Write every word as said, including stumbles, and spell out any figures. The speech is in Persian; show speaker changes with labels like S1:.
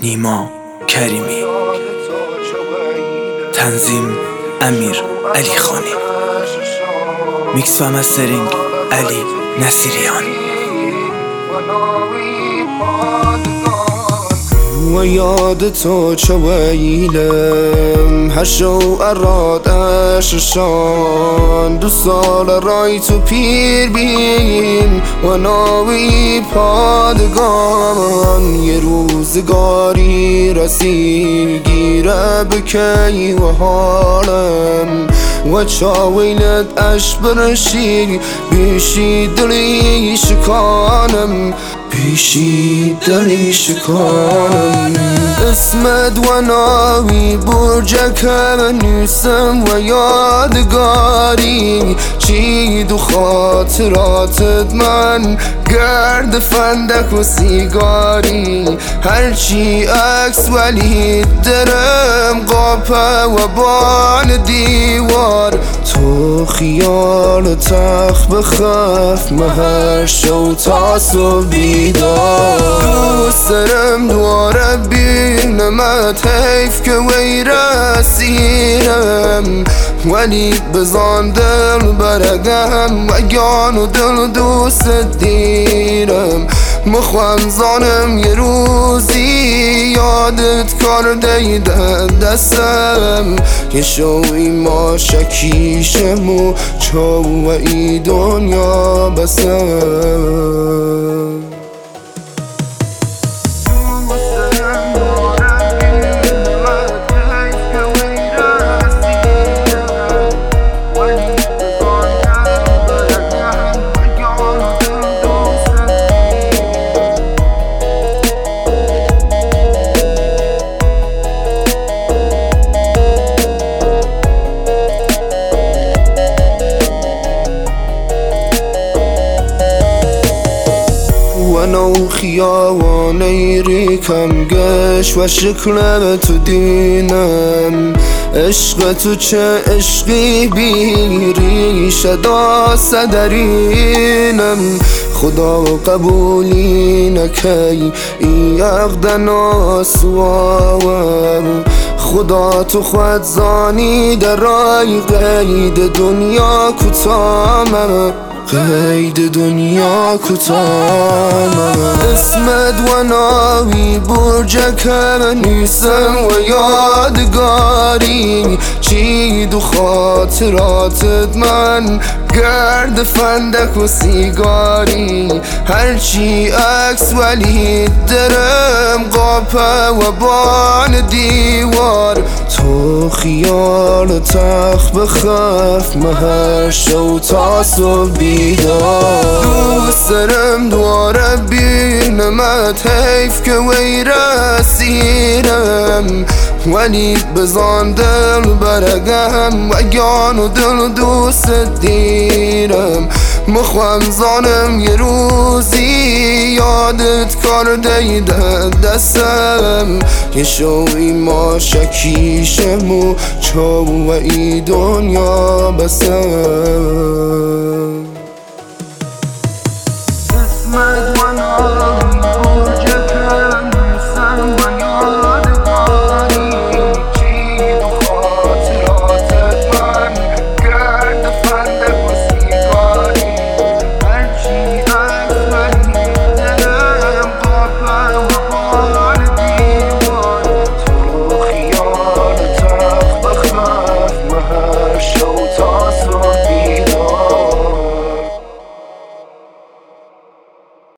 S1: نیما کریمی، تنظیم امیر علی خانی، میکس و مسترینگ علی نصیریان.
S2: و یاد تو چه ویلم هر شو ارادششان دو سال رای تو پیر بین و ناوی پادگان یه روزگاری رسید گیره بکی و حالم و چاویلت اش برشی بیشی دلی شکانم بیشی دلی شکانم اسمت و ناوی برجکم نیسم و یادگاری چید و خاطراتت من گرد فندک و سیگاری هرچی عکس ولی درم قاپه و بان دیوار تو خیال تخ بخف مهر شو تا صبح بیدار دوست دارم دواره بینمت حیف که وی رسیدم ولی بزان دل برگم و گان و دل دوست دیرم مخوام زانم یه روزی یادت کرده دستم که شوی ما شکیشم و چو ای دنیا بسم نو خیابانی ریکم گشت و شکلم تو دینم عشق تو چه عشقی بیری شدا صدرینم خدا قبولی نکی ای عقدن آسوام خدا تو خود زانی در رای قید دنیا کتامم قید دنیا کتامم اسمت و ناوی برجکم نیسم و یادگاری چید و خاطراتت من گرد فندک و سیگاری هرچی عکس ولی درم قاپه و بان دیوار تو خیال تخ بخف مهر شو تا صبح بیدار دوست دارم دواره بینمت حیف که وی رسیدم ولی بزان دل برگم و گان و دل دوست دیرم مخوام زانم یه روزی یادت کرده دستم که شوی ما شکیشم و چو ای دنیا بسم